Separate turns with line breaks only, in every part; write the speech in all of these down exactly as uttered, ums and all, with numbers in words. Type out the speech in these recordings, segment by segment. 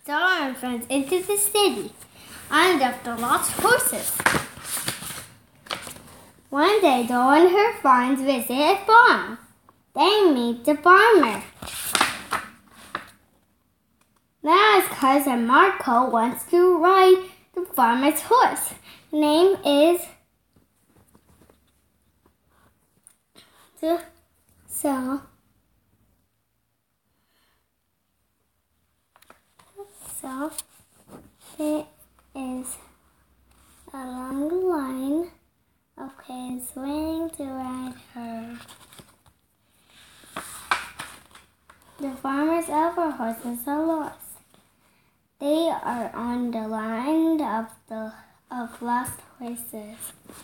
Dora and friends into the city and after lost horses. One day, Dora and her friends visit a farm. They meet the farmer. Now his cousin Marco wants to ride the farmer's horse. His name is so. So it is a long line of kids waiting to ride her. The farmer's other horses are lost. They are on the line of the of lost horses.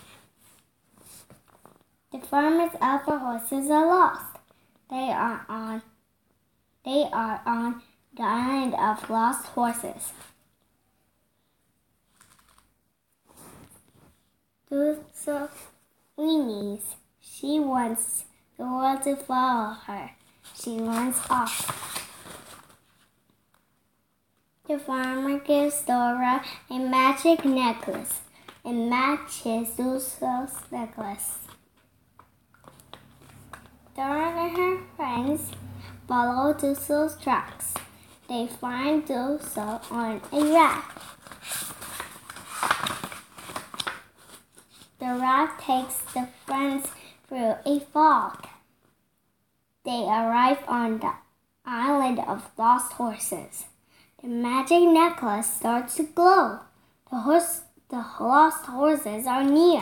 The farmer's other horses are lost. They are on. They are on the island of lost horses. So Winnie's. She wants the world to follow her. She runs off. The farmer gives Dora a magic necklace. It matches Dulce's necklace. Dora and her friends follow Dulce's tracks. They find Dulce on a raft. The raft takes the friends through a fog. They arrive on the island of lost horses. The magic necklace starts to glow. The horse, the lost horses are near.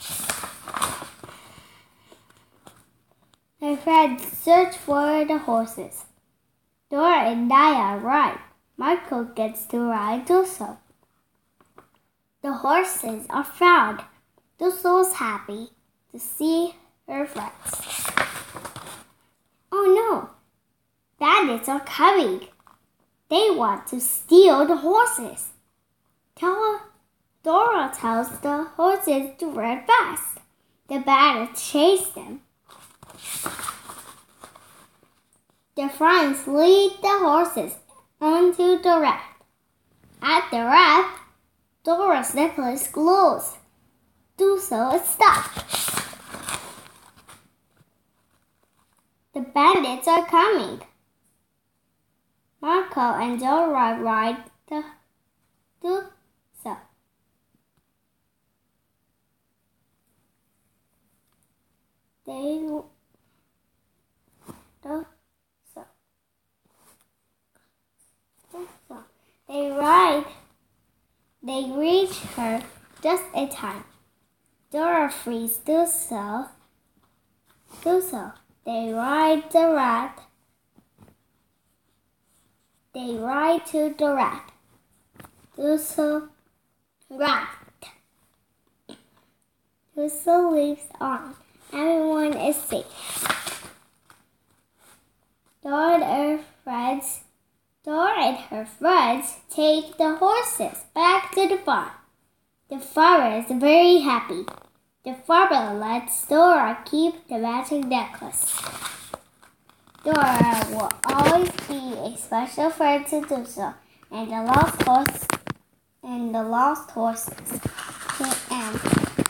The friends search for the horses. Dora and Dia ride. Marco gets to ride Dulce. The horses are found. Dulce is happy to see her friends. Oh no! Bandits are coming. They want to steal the horses. Tell, Dora tells the horses to run fast. The bandits chase them. The friends lead the horses onto the raft. At the raft, Dora's necklace glows. Dulce is stuck. The bandits are coming. Marco and Dora ride the Dulce. They Dulce. They ride. They reach her just in time. Dora frees Dulce. Dulce. They ride the raft. They ride to the raft. Dulce raft. Dulce leaves on. Everyone is safe. Dora and her friends. Dora and her friends take the horses back to the farm. The farmer is very happy. The farmer lets Dora keep the magic necklace. Dora will always be a special friend to Dulce and the lost horse and the lost horses. The end.